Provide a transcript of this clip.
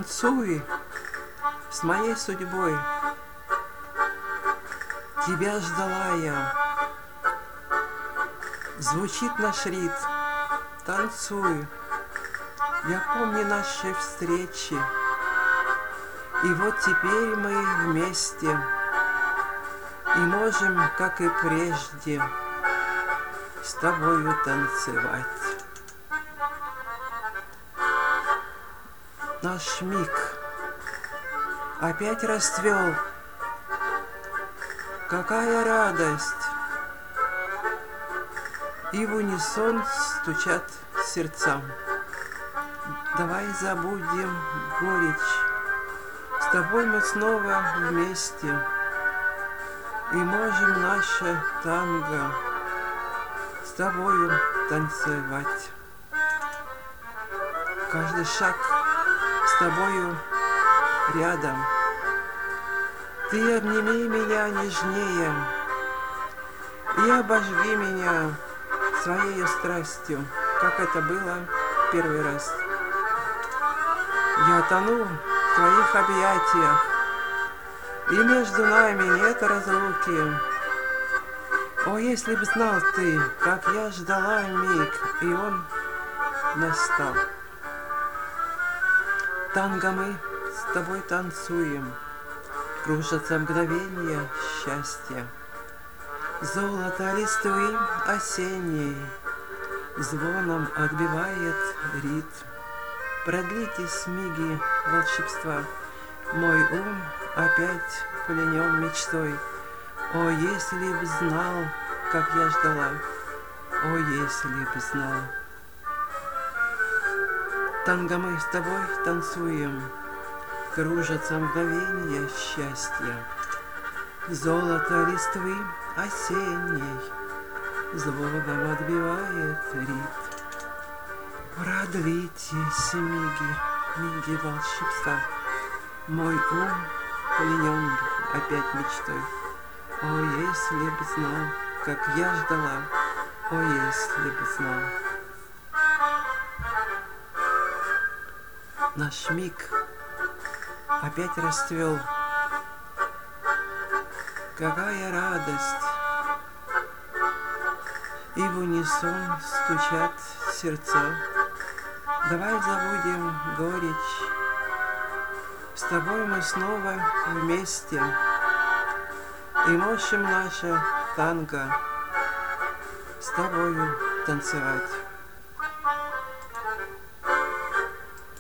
Танцуй с моей судьбой. Тебя ждала я. Звучит наш ритм. Танцуй. Я помню наши встречи. И вот теперь мы вместе. И можем, как и прежде, с тобою танцевать. Наш миг опять расцвел. Какая радость! И в унисон стучат сердца. Давай забудем горечь. С тобой мы снова вместе. И можем наше танго с тобою танцевать. Каждый шаг с тобою рядом. Ты обними меня нежнее и обожги меня своей страстью, как это было первый раз. Я тону в твоих объятиях, и между нами нет разлуки. О, если б знал ты, как я ждала миг, и он настал. Танго мы с тобой танцуем, кружатся мгновения счастья. Золото листвы осенней звоном отбивает ритм. Продлитесь миги волшебства, мой ум опять пленен мечтой. О, если б знал, как я ждала, о, если б знал. Танго мы с тобой танцуем, кружатся мгновения счастья. Золото листвы осенней звоном отбивает ритм. Продлитесь миги волшебства, мой ум пленен опять мечтой. О, если б знал, как я ждала, о, если б знал. Наш миг опять расцвел. Какая радость! И в унисон стучат сердца. Давай забудем горечь. С тобой мы снова вместе. И можем наше танго с тобою танцевать.